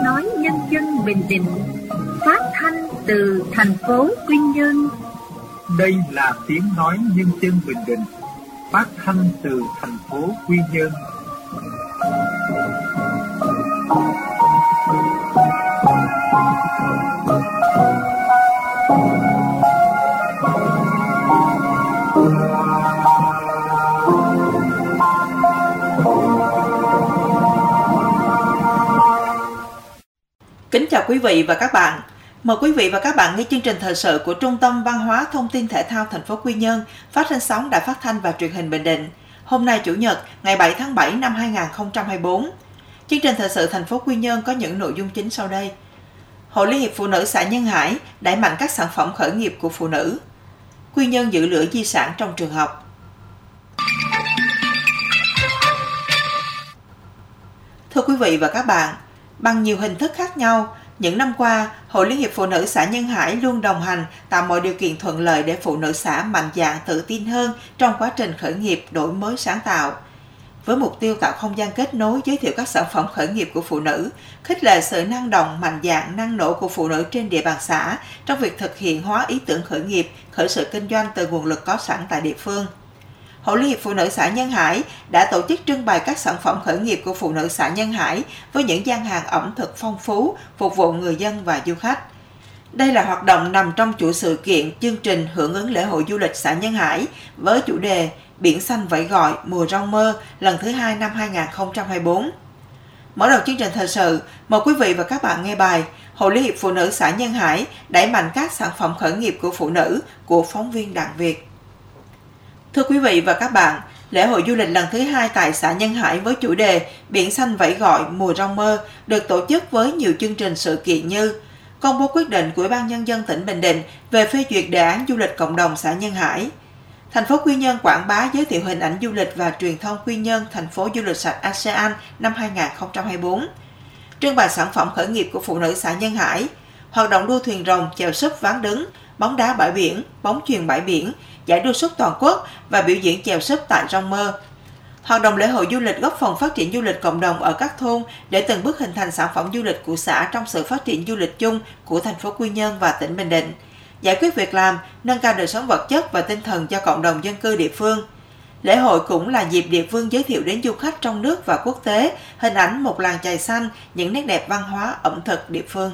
nói nhân dân Bình Định, phát thanh từ thành phố Quy Nhơn. Đây là tiếng nói nhân dân Bình Định, phát thanh từ thành phố Quy Nhơn. Kính chào quý vị và các bạn. Mời quý vị và các bạn nghe chương trình thời sự của Trung tâm Văn hóa Thông tin Thể thao thành phố Quy Nhơn, phát trên sóng Đài Phát thanh và Truyền hình Bình Định. Hôm nay Chủ nhật, ngày 7 tháng 7 năm 2024. Chương trình thời sự thành phố Quy Nhơn có những nội dung chính sau đây. Hội Liên hiệp Phụ nữ xã Nhân Hải đẩy mạnh các sản phẩm khởi nghiệp của phụ nữ. Quy Nhơn giữ lửa di sản trong trường học. Thưa quý vị và các bạn, bằng nhiều hình thức khác nhau, những năm qua, Hội Liên hiệp Phụ nữ xã Nhân Hải luôn đồng hành tạo mọi điều kiện thuận lợi để phụ nữ xã mạnh dạn tự tin hơn trong quá trình khởi nghiệp, đổi mới sáng tạo. Với mục tiêu tạo không gian kết nối, giới thiệu các sản phẩm khởi nghiệp của phụ nữ, khích lệ sự năng động, mạnh dạn, năng nổ của phụ nữ trên địa bàn xã trong việc thực hiện hóa ý tưởng khởi nghiệp, khởi sự kinh doanh từ nguồn lực có sẵn tại địa phương. Hội Liên hiệp Phụ nữ xã Nhân Hải đã tổ chức trưng bày các sản phẩm khởi nghiệp của phụ nữ xã Nhân Hải với những gian hàng ẩm thực phong phú, phục vụ người dân và du khách. Đây là hoạt động nằm trong chuỗi sự kiện chương trình hưởng ứng lễ hội du lịch xã Nhân Hải với chủ đề Biển xanh vẫy gọi mùa rong mơ lần thứ 2 năm 2024. Mở đầu chương trình thời sự, mời quý vị và các bạn nghe bài Hội Liên hiệp Phụ nữ xã Nhân Hải đẩy mạnh các sản phẩm khởi nghiệp của phụ nữ của phóng viên Đặng Việt. Thưa quý vị và các bạn, lễ hội du lịch lần thứ 2 tại xã Nhân Hải với chủ đề Biển xanh vẫy gọi mùa rong mơ được tổ chức với nhiều chương trình sự kiện như công bố quyết định của Ủy ban Nhân dân tỉnh Bình Định về phê duyệt đề án du lịch cộng đồng xã Nhân Hải, thành phố Quy Nhơn quảng bá giới thiệu hình ảnh du lịch và truyền thông Quy Nhơn thành phố du lịch sạch ASEAN năm 2024, trưng bày sản phẩm khởi nghiệp của phụ nữ xã Nhân Hải, hoạt động đua thuyền rồng, chèo súp ván đứng, bóng đá bãi biển, bóng chuyền bãi biển, giải đua súp toàn quốc và biểu diễn chèo súp tại Rong Mơ. Hoạt động lễ hội du lịch góp phần phát triển du lịch cộng đồng ở các thôn để từng bước hình thành sản phẩm du lịch của xã trong sự phát triển du lịch chung của thành phố Quy Nhơn và tỉnh Bình Định, giải quyết việc làm, nâng cao đời sống vật chất và tinh thần cho cộng đồng dân cư địa phương. Lễ hội cũng là dịp địa phương giới thiệu đến du khách trong nước và quốc tế hình ảnh một làng chài xanh, những nét đẹp văn hóa ẩm thực địa phương.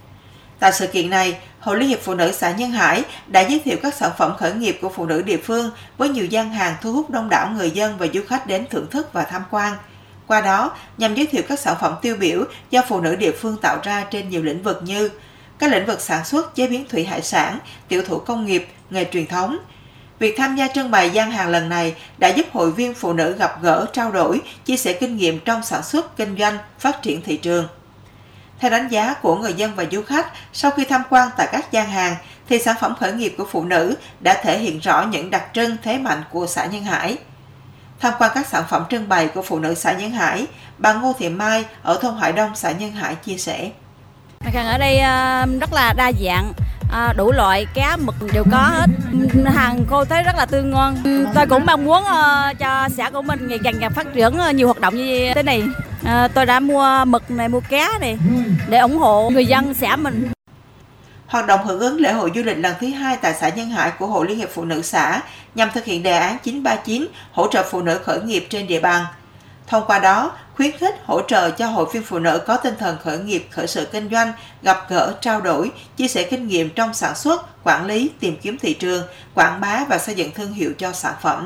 Tại sự kiện này, Hội Liên hiệp Phụ nữ xã Nhân Hải đã giới thiệu các sản phẩm khởi nghiệp của phụ nữ địa phương với nhiều gian hàng thu hút đông đảo người dân và du khách đến thưởng thức và tham quan. Qua đó, nhằm giới thiệu các sản phẩm tiêu biểu do phụ nữ địa phương tạo ra trên nhiều lĩnh vực như các lĩnh vực sản xuất, chế biến thủy hải sản, tiểu thủ công nghiệp, nghề truyền thống. Việc tham gia trưng bày gian hàng lần này đã giúp hội viên phụ nữ gặp gỡ, trao đổi, chia sẻ kinh nghiệm trong sản xuất, kinh doanh, phát triển thị trường. Theo đánh giá của người dân và du khách, sau khi tham quan tại các gian hàng, thì sản phẩm khởi nghiệp của phụ nữ đã thể hiện rõ những đặc trưng thế mạnh của xã Nhân Hải. Tham quan các sản phẩm trưng bày của phụ nữ xã Nhân Hải, bà Ngô Thị Mai ở thôn Hải Đông, xã Nhân Hải chia sẻ. Mặt hàng ở đây rất là đa dạng, đủ loại cá mực đều có hết. Hàng cô thấy rất là tươi ngon. Tôi cũng mong muốn cho xã của mình ngày càng phát triển nhiều hoạt động như thế này. Tôi đã mua mực này, mua cá này để ủng hộ người dân xã mình. Hoạt động hưởng ứng lễ hội du lịch lần thứ 2 tại xã Nhân Hải của Hội Liên hiệp Phụ nữ xã nhằm thực hiện đề án 939 hỗ trợ phụ nữ khởi nghiệp trên địa bàn. Thông qua đó, khuyến khích hỗ trợ cho hội viên phụ nữ có tinh thần khởi nghiệp, khởi sự kinh doanh, gặp gỡ, trao đổi, chia sẻ kinh nghiệm trong sản xuất, quản lý, tìm kiếm thị trường, quảng bá và xây dựng thương hiệu cho sản phẩm.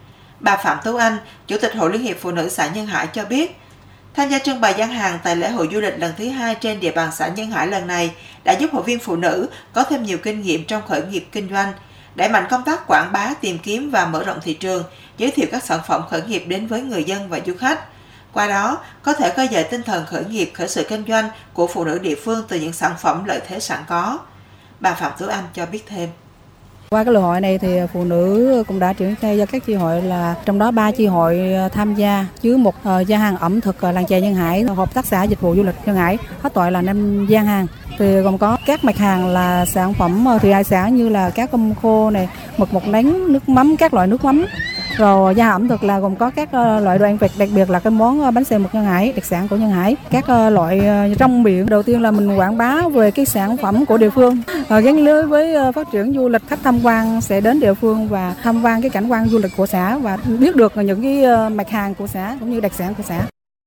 Bà Phạm Tú Anh, Chủ tịch Hội Liên hiệp Phụ nữ xã Nhân Hải cho biết, tham gia trưng bày gian hàng tại lễ hội du lịch lần thứ 2 trên địa bàn xã Nhân Hải lần này đã giúp hội viên phụ nữ có thêm nhiều kinh nghiệm trong khởi nghiệp kinh doanh, đẩy mạnh công tác quảng bá, tìm kiếm và mở rộng thị trường, giới thiệu các sản phẩm khởi nghiệp đến với người dân và du khách. Qua đó, có thể khơi dậy tinh thần khởi nghiệp, khởi sự kinh doanh của phụ nữ địa phương từ những sản phẩm lợi thế sẵn có. Bà Phạm Tú Anh cho biết thêm. Qua cái lễ hội này thì phụ nữ cũng đã triển khai cho các chi hội, là trong đó 3 chi hội tham gia, chứ một gian hàng ẩm thực làng chài Nhân Hải, hợp tác xã dịch vụ du lịch Nhân Hải, hết tội là 5 gian hàng. Thì gồm có các mặt hàng là sản phẩm thủy hải sản như là cá cơm khô này, mực một đánh, nước mắm, các loại nước mắm. Rồi gia ẩm thực là gồm có các loại đồ ăn vặt, đặc biệt là cái món bánh xèo mực Nhân Hải, đặc sản của Nhân Hải. Các loại rong biển. Đầu tiên là mình quảng bá về cái sản phẩm của địa phương, gắn lưới với phát triển du lịch. Khách tham quan sẽ đến địa phương và tham quan cái cảnh quan du lịch của xã và biết được những cái mặt hàng của xã cũng như đặc sản của xã.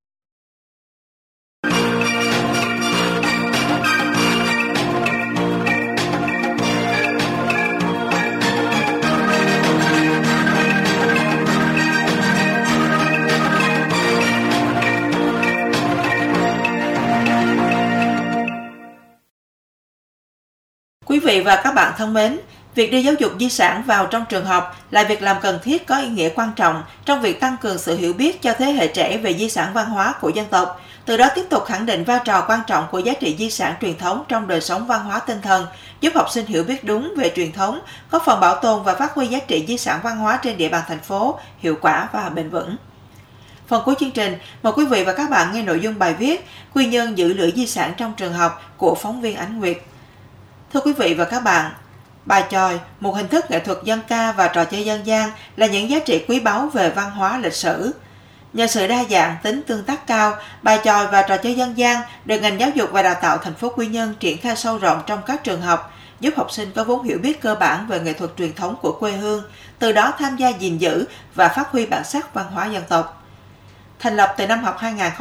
Quý vị và các bạn thân mến, việc đưa giáo dục di sản vào trong trường học là việc làm cần thiết có ý nghĩa quan trọng trong việc tăng cường sự hiểu biết cho thế hệ trẻ về di sản văn hóa của dân tộc, từ đó tiếp tục khẳng định vai trò quan trọng của giá trị di sản truyền thống trong đời sống văn hóa tinh thần, giúp học sinh hiểu biết đúng về truyền thống, có phần bảo tồn và phát huy giá trị di sản văn hóa trên địa bàn thành phố hiệu quả và bền vững. Phần cuối chương trình, mời quý vị và các bạn nghe nội dung bài viết Quy Nhơn giữ lửa di sản trong trường học của phóng viên Ánh Nguyệt. Thưa quý vị và các bạn, bài chòi, một hình thức nghệ thuật dân ca và trò chơi dân gian là những giá trị quý báu về văn hóa lịch sử. Nhờ sự đa dạng, tính tương tác cao, bài chòi và trò chơi dân gian được ngành giáo dục và đào tạo thành phố Quy Nhơn triển khai sâu rộng trong các trường học, giúp học sinh có vốn hiểu biết cơ bản về nghệ thuật truyền thống của quê hương, từ đó tham gia gìn giữ và phát huy bản sắc văn hóa dân tộc. Thành lập từ năm học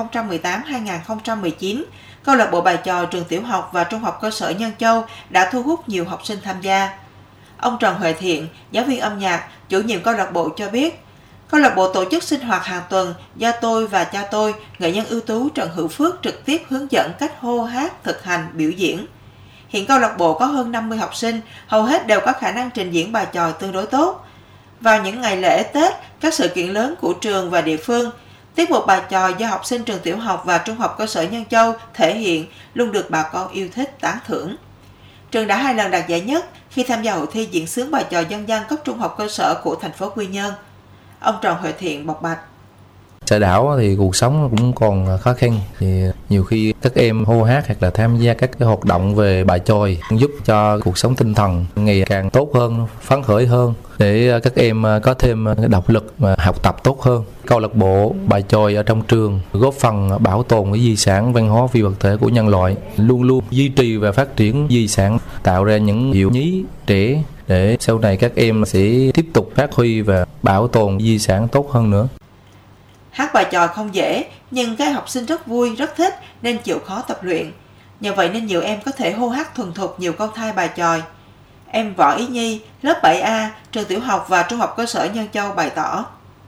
2018-2019, câu lạc bộ bài chòi trường tiểu học và trung học cơ sở Nhân Châu đã thu hút nhiều học sinh tham gia. Ông Trần Huệ Thiện, giáo viên âm nhạc, chủ nhiệm câu lạc bộ cho biết, câu lạc bộ tổ chức sinh hoạt hàng tuần do tôi và cha tôi, nghệ nhân ưu tú Trần Hữu Phước trực tiếp hướng dẫn cách hô hát, thực hành, biểu diễn. Hiện câu lạc bộ có hơn 50 học sinh, hầu hết đều có khả năng trình diễn bài chòi tương đối tốt. Vào những ngày lễ Tết, các sự kiện lớn của trường và địa phương, tiết mục bài chòi do học sinh trường tiểu học và trung học cơ sở Nhân Châu thể hiện luôn được bà con yêu thích tán thưởng. Trường đã 2 lần đạt giải nhất khi tham gia hội thi diễn xướng bài chòi dân gian cấp trung học cơ sở của thành phố Quy Nhơn. Ông Trần Huệ Thiện bộc bạch. Xã đảo thì cuộc sống cũng còn khó khăn, thì nhiều khi các em hô hát hoặc là tham gia các cái hoạt động về bài chòi giúp cho cuộc sống tinh thần ngày càng tốt hơn, phấn khởi hơn để các em có thêm động lực mà học tập tốt hơn. Câu lạc bộ bài chòi ở trong trường góp phần bảo tồn cái di sản văn hóa phi vật thể của nhân loại, luôn luôn duy trì và phát triển di sản, tạo ra những hiệu nhí trẻ để sau này các em sẽ tiếp tục phát huy và bảo tồn di sản tốt hơn nữa. Hát bài chòi không dễ, nhưng các học sinh rất vui, rất thích nên chịu khó tập luyện. Nhờ vậy nên nhiều em có thể hô hát thuần thục nhiều câu thai bài chòi. Em Võ Ý Nhi, lớp 7A, trường tiểu học và trung học cơ sở Nhân Châu bày tỏ.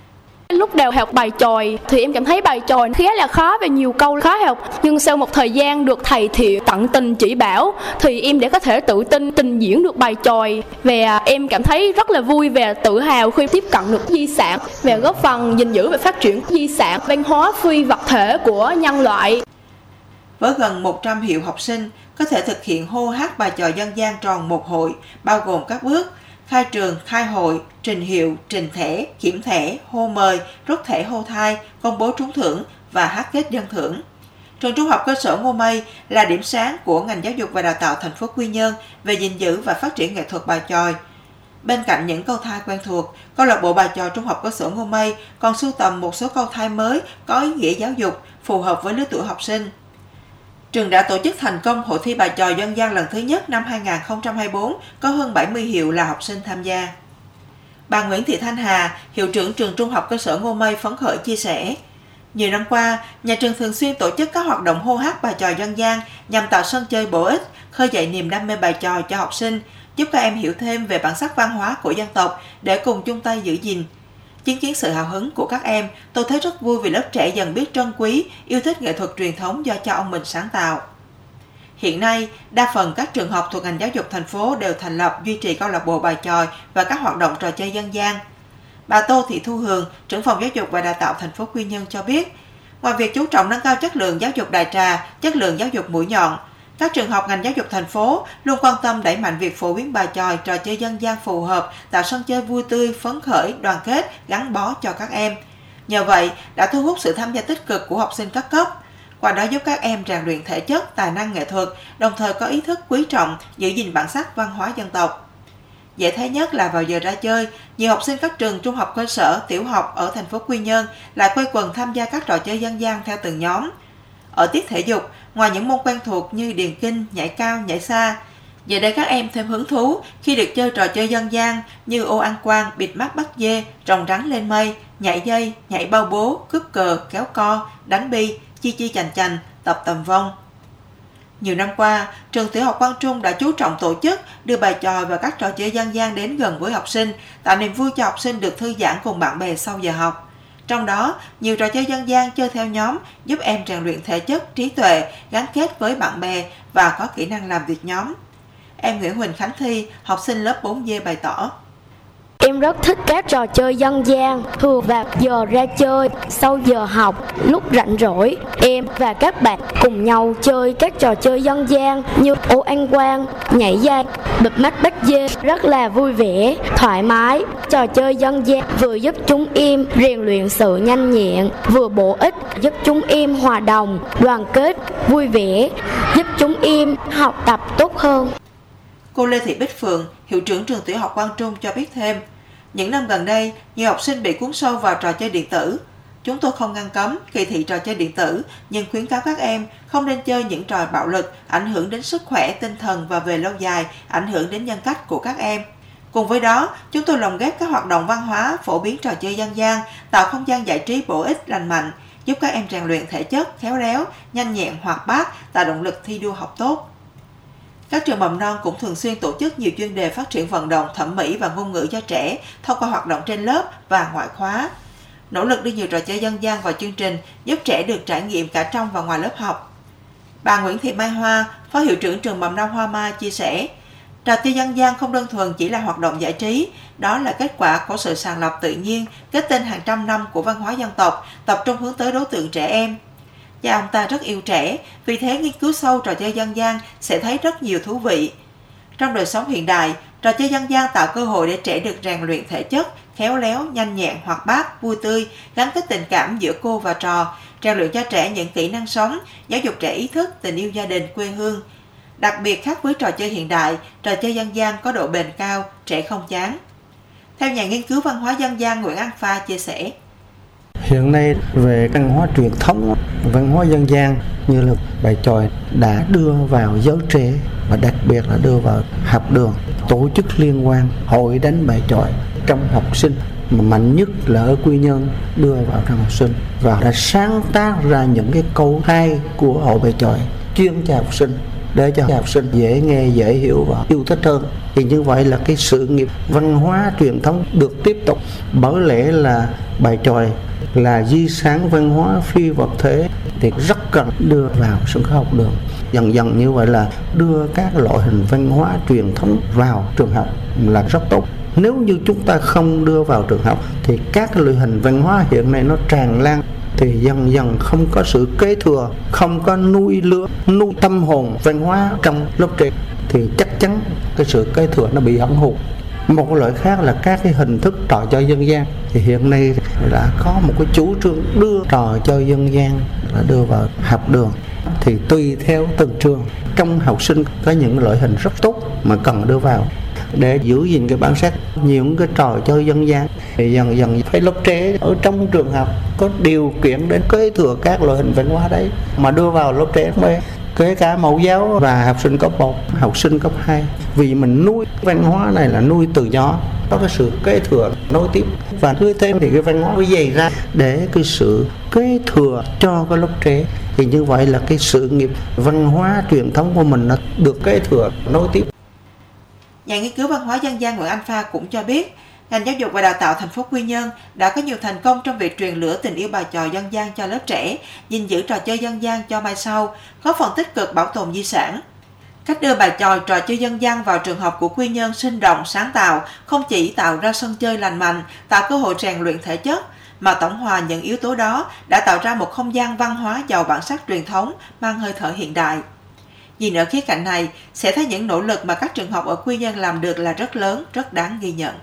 Lúc đầu học bài chòi thì em cảm thấy bài chòi khá là khó và nhiều câu khó học. Nhưng sau một thời gian được thầy Thiện tận tình chỉ bảo thì em đã có thể tự tin trình diễn được bài chòi. Và em cảm thấy rất là vui và tự hào khi tiếp cận được di sản và góp phần gìn giữ và phát triển di sản văn hóa phi vật thể của nhân loại. Với gần 100 hiệu học sinh có thể thực hiện hô hát bài chòi dân gian tròn một hội, bao gồm các bước khai trường, khai hội, trình hiệu, trình thẻ, kiểm thẻ, hô mời, rút thẻ hô thai, công bố trúng thưởng và hát kết dân thưởng. Trường trung học cơ sở Ngô Mây là điểm sáng của ngành giáo dục và đào tạo thành phố Quy Nhơn về gìn giữ và phát triển nghệ thuật bài chòi. Bên cạnh những câu thai quen thuộc, câu lạc bộ bài chòi trung học cơ sở Ngô Mây còn sưu tầm một số câu thai mới có ý nghĩa giáo dục phù hợp với lứa tuổi học sinh. Trường đã tổ chức thành công hội thi bài chòi dân gian lần thứ nhất năm 2024, có hơn 70 hiệu là học sinh tham gia. Bà Nguyễn Thị Thanh Hà, hiệu trưởng trường trung học cơ sở Ngô Mây phấn khởi chia sẻ, nhiều năm qua, nhà trường thường xuyên tổ chức các hoạt động hô hát bài chòi dân gian nhằm tạo sân chơi bổ ích, khơi dậy niềm đam mê bài chòi cho học sinh, giúp các em hiểu thêm về bản sắc văn hóa của dân tộc để cùng chung tay giữ gìn. Chứng kiến sự hào hứng của các em, tôi thấy rất vui vì lớp trẻ dần biết trân quý, yêu thích nghệ thuật truyền thống do cha ông mình sáng tạo. Hiện nay, đa phần các trường học thuộc ngành giáo dục thành phố đều thành lập duy trì câu lạc bộ bài chòi và các hoạt động trò chơi dân gian. Bà Tô Thị Thu Hường, trưởng phòng giáo dục và đào tạo thành phố Quy Nhơn cho biết, ngoài việc chú trọng nâng cao chất lượng giáo dục đại trà, chất lượng giáo dục mũi nhọn, các trường học ngành giáo dục thành phố luôn quan tâm đẩy mạnh việc phổ biến bài chòi, trò chơi dân gian phù hợp, tạo sân chơi vui tươi, phấn khởi, đoàn kết, gắn bó cho các em. Nhờ vậy, đã thu hút sự tham gia tích cực của học sinh các cấp, qua đó giúp các em rèn luyện thể chất, tài năng nghệ thuật, đồng thời có ý thức quý trọng, giữ gìn bản sắc văn hóa dân tộc. Dễ thấy nhất là vào giờ ra chơi, nhiều học sinh các trường trung học cơ sở, tiểu học ở thành phố Quy Nhơn lại quây quần tham gia các trò chơi dân gian theo từng nhóm. Ở tiết thể dục, ngoài những môn quen thuộc như điền kinh, nhảy cao, nhảy xa, giờ đây các em thêm hứng thú khi được chơi trò chơi dân gian như ô ăn quan, bịt mắt bắt dê, rồng rắn lên mây, nhảy dây, nhảy bao bố, cướp cờ, kéo co, đánh bi, chi chi chành chành, tập tầm vong. Nhiều năm qua, trường tiểu học Quang Trung đã chú trọng tổ chức đưa bài chòi và các trò chơi dân gian đến gần với học sinh, tạo niềm vui cho học sinh được thư giãn cùng bạn bè sau giờ học. Trong đó, nhiều trò chơi dân gian chơi theo nhóm giúp em rèn luyện thể chất, trí tuệ, gắn kết với bạn bè và có kỹ năng làm việc nhóm. Em Nguyễn Huỳnh Khánh Thi, học sinh lớp 4D bày tỏ. Em rất thích các trò chơi dân gian, thường vào giờ ra chơi, sau giờ học, lúc rảnh rỗi. Em và các bạn cùng nhau chơi các trò chơi dân gian như ô ăn quan, nhảy dây, bịt mắt bắt dê, rất là vui vẻ, thoải mái. Trò chơi dân gian vừa giúp chúng em rèn luyện sự nhanh nhẹn, vừa bổ ích, giúp chúng em hòa đồng, đoàn kết, vui vẻ, giúp chúng em học tập tốt hơn. Cô Lê Thị Bích Phượng, hiệu trưởng trường tiểu học Quang Trung cho biết thêm, những năm gần đây, nhiều học sinh bị cuốn sâu vào trò chơi điện tử. Chúng tôi không ngăn cấm, kỳ thị trò chơi điện tử, nhưng khuyến cáo các em không nên chơi những trò bạo lực, ảnh hưởng đến sức khỏe, tinh thần và về lâu dài, ảnh hưởng đến nhân cách của các em. Cùng với đó, chúng tôi lồng ghép các hoạt động văn hóa, phổ biến trò chơi dân gian, tạo không gian giải trí bổ ích, lành mạnh, giúp các em rèn luyện thể chất, khéo léo, nhanh nhẹn, hoạt bát, tạo động lực thi đua học tốt. Các trường mầm non cũng thường xuyên tổ chức nhiều chuyên đề phát triển vận động, thẩm mỹ và ngôn ngữ cho trẻ thông qua hoạt động trên lớp và ngoại khóa. Nỗ lực đưa nhiều trò chơi dân gian vào chương trình giúp trẻ được trải nghiệm cả trong và ngoài lớp học. Bà Nguyễn Thị Mai Hoa, Phó Hiệu trưởng trường mầm non Hoa Mai chia sẻ, trò chơi dân gian không đơn thuần chỉ là hoạt động giải trí, đó là kết quả của sự sàng lọc tự nhiên, kết tinh hàng trăm năm của văn hóa dân tộc, tập trung hướng tới đối tượng trẻ em. Cha ông ta rất yêu trẻ, vì thế nghiên cứu sâu trò chơi dân gian sẽ thấy rất nhiều thú vị. Trong đời sống hiện đại, trò chơi dân gian tạo cơ hội để trẻ được rèn luyện thể chất, khéo léo, nhanh nhẹn, hoạt bát, vui tươi, gắn kết tình cảm giữa cô và trò, rèn luyện cho trẻ những kỹ năng sống, giáo dục trẻ ý thức, tình yêu gia đình, quê hương. Đặc biệt khác với trò chơi hiện đại, trò chơi dân gian có độ bền cao, trẻ không chán. Theo nhà nghiên cứu văn hóa dân gian Nguyễn An Pha chia sẻ, hiện nay về văn hóa truyền thống, văn hóa dân gian như là bài chòi đã đưa vào giới trẻ và đặc biệt là đưa vào học đường, tổ chức liên quan hội đánh bài chòi trong học sinh mà mạnh nhất là ở Quy Nhơn đưa vào trong học sinh và đã sáng tác ra những cái câu hay của hội bài chòi chuyên cho học sinh để cho học sinh dễ nghe, dễ hiểu và yêu thích hơn. Thì như vậy là cái sự nghiệp văn hóa truyền thống được tiếp tục, bởi lẽ là bài chòi là di sản văn hóa phi vật thể thì rất cần đưa vào sân khấu học đường. Dần dần như vậy là đưa các loại hình văn hóa truyền thống vào trường học là rất tốt. Nếu như chúng ta không đưa vào trường học thì các loại hình văn hóa hiện nay nó tràn lan, thì dần dần không có sự kế thừa, không có nuôi tâm hồn văn hóa trong lớp trẻ thì chắc chắn cái sự kế thừa nó bị hỏng hụt. Một loại khác là các cái hình thức trò chơi dân gian, thì hiện nay đã có một cái chủ trương đưa trò chơi dân gian là đưa vào học đường. Thì tùy theo từng trường, trong học sinh có những loại hình rất tốt mà cần đưa vào để giữ gìn cái bản sắc. Những cái trò chơi dân gian thì dần dần phải lớp trẻ ở trong trường học có điều kiện để kế thừa các loại hình văn hóa đấy mà đưa vào lớp trẻ mới, kể cả mẫu giáo và học sinh cấp 1, học sinh cấp 2. Vì mình nuôi văn hóa này là nuôi từ nhỏ, có cái sự kế thừa nối tiếp và nuôi thêm thì cái văn hóa mới dày ra để cái sự kế thừa cho cái lớp trẻ. Thì như vậy là cái sự nghiệp văn hóa truyền thống của mình nó được kế thừa nối tiếp. Nhà nghiên cứu văn hóa dân gian Nguyễn Anh Pha cũng cho biết, ngành giáo dục và đào tạo thành phố Quy Nhơn đã có nhiều thành công trong việc truyền lửa tình yêu bài chòi dân gian cho lớp trẻ, gìn giữ trò chơi dân gian cho mai sau, góp phần tích cực bảo tồn di sản. Cách đưa bài chòi trò chơi dân gian vào trường học của Quy Nhơn sinh động, sáng tạo, không chỉ tạo ra sân chơi lành mạnh, tạo cơ hội rèn luyện thể chất, mà tổng hòa những yếu tố đó đã tạo ra một không gian văn hóa giàu bản sắc truyền thống, mang hơi thở hiện đại. Nhìn ở khía cạnh này, sẽ thấy những nỗ lực mà các trường học ở Quy Nhơn làm được là rất lớn, rất đáng ghi nhận.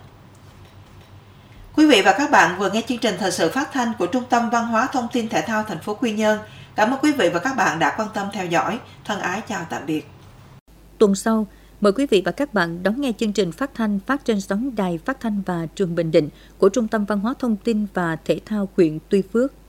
Quý vị và các bạn vừa nghe chương trình thời sự phát thanh của Trung tâm Văn hóa Thông tin Thể thao thành phố Quy Nhơn. Cảm ơn quý vị và các bạn đã quan tâm theo dõi. Thân ái chào tạm biệt. Tuần sau, Mời quý vị và các bạn đón nghe chương trình phát thanh phát trên sóng Đài Phát thanh và Truyền hình Bình Định của Trung tâm Văn hóa Thông tin và Thể thao huyện Tuy Phước.